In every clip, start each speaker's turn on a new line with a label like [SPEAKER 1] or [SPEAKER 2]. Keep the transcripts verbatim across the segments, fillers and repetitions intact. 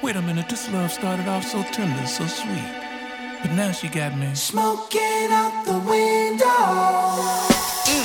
[SPEAKER 1] Wait a minute, this love started off so tender, so sweet. But now she got me
[SPEAKER 2] smoking out the window.
[SPEAKER 1] Mm.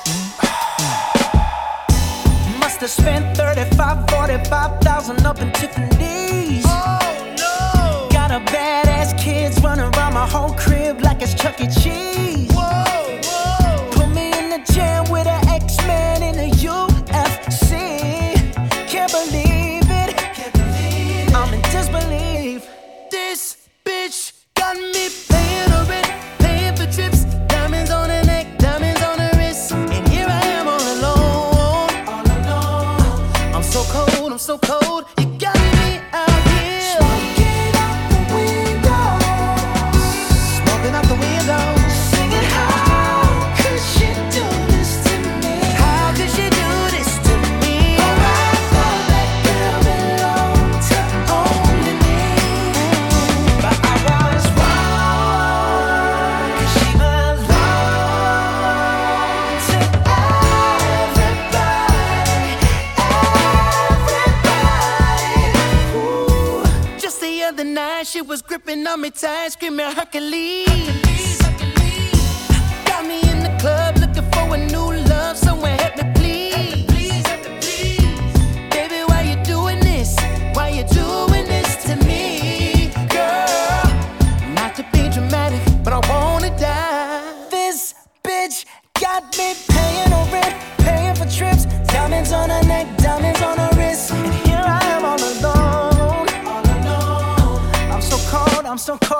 [SPEAKER 2] Must have spent thirty-five, forty-five thousand up in Tiffany's.
[SPEAKER 1] Oh no!
[SPEAKER 2] Got a badass kids running around my whole crib like it's Chuck E. Cheese.
[SPEAKER 1] Whoa, whoa!
[SPEAKER 2] Put me in the jam with an X-Man in the U F C. Can't believe it. Can't believe it. I'm in disbelief. This bitch got me paying her rent, paying for trips, diamonds on her neck, diamonds on her wrist, and here I am all alone. All alone. I'm so cold, I'm so cold. You got me out here smoking out the window, smoking out the window, singing how could she do this to me? How could she do this to me? Oh, I thought that girl belonged to only me, but I was wrong, 'cause she belonged to everybody, everybody. Ooh. Just the other night, she was gripping on me tight, screaming Hercules. Got me in the club looking for a new love, someone help me please. Baby, why you doing this? Why you doing this to me, girl? Not to be dramatic, but I wanna die. This bitch got me paying her rent, paying for trips, diamonds on her neck, diamonds on her wrist, and here I am all alone. All alone. I'm so cold, I'm so cold.